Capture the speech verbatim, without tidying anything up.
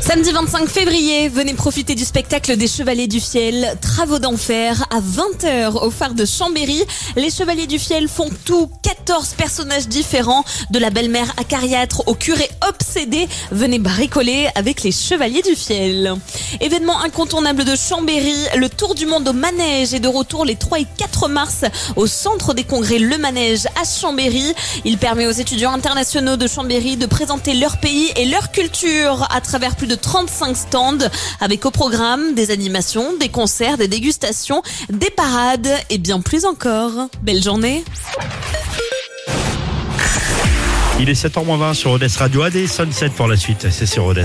Samedi vingt-cinq février, venez profiter du spectacle des Chevaliers du Fiel, Travaux d'enfer, à vingt heures au phare de Chambéry. Les Chevaliers du Fiel font tout quatorze personnages différents, de la belle-mère acariâtre au curé obsédé. Venez bricoler avec les Chevaliers du Fiel. Événement incontournable de Chambéry, le Tour du monde au manège est de retour les trois et quatre mars au centre des congrès Le Manège à Chambéry. Il permet aux étudiants internationaux de Chambéry de présenter leur pays et leur culture à travers plus de trente-cinq stands avec au programme des animations, des concerts, des dégustations, des parades et bien plus encore. Belle journée. Il est sept heures moins vingt sur Odesse Radio. A D Sunset pour la suite, c'est sur Odesse.